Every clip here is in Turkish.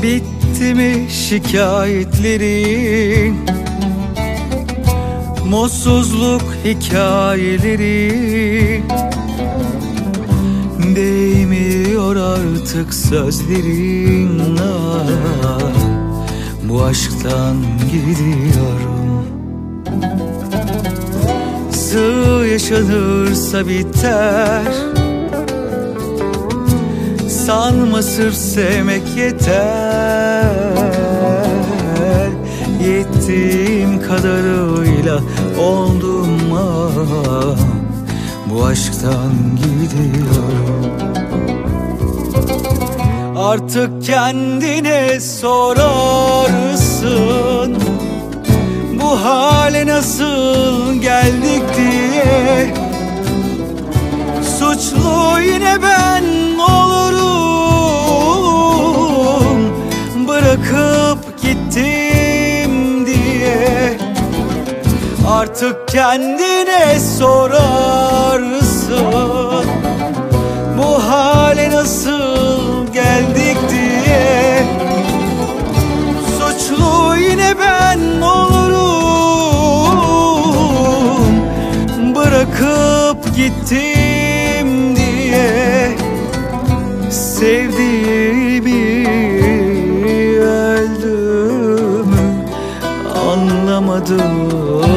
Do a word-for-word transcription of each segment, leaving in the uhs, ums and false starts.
Bitti mi şikayetlerin, mutsuzluk hikayeleri? Değmiyor artık sözlerin, ah, bu aşktan gidiyorum. Sığ yaşanırsa biter, sanma sırf sevmek yeter. Yettiğim kadarıyla oldum, ah, bu aşktan gidiyorum. Artık kendine sorarsın, bu hale nasıl geldik diye. Suçlu yine ben olurum, bırakıp gittim diye. Artık kendine sorarsın, bu hale nasıl geldik diye. Suçlu yine ben olurum, bırakıp gittim diye. Sevdiğimi, öldüğümü anlamadın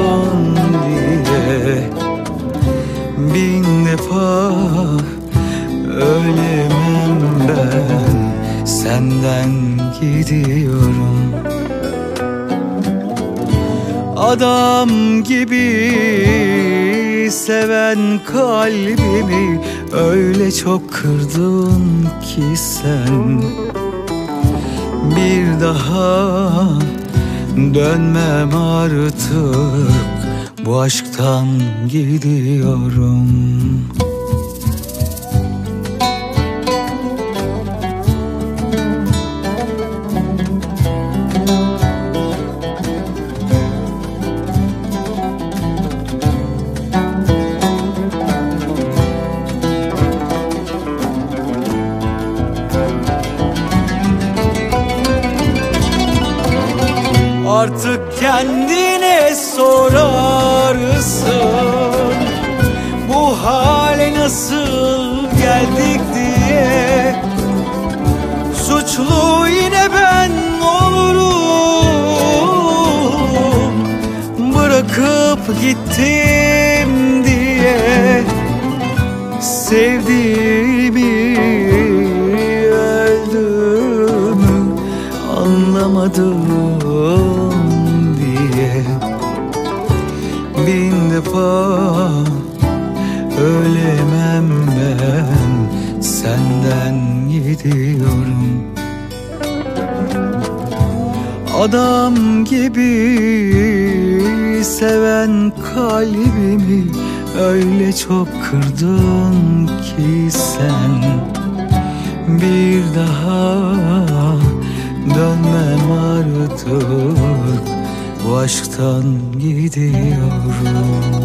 diye. Bin defa ölemem ben, senden gidiyorum. Adam gibi seven kalbimi öyle çok kırdın ki sen. Bir daha dönmem artık, bu aşktan gidiyorum. Artık kendine sorarsın, bu hale nasıl geldik diye. Suçlu yine ben olurum, bırakıp gittim diye. Sevdiğimi, öldüğümü anlamadım diye. Bin defa ölemem ben, senden gidiyorum. Adam gibi seven kalbimi öyle çok kırdın ki sen. Bir daha dönmem artık, bu aşktan gidiyorum.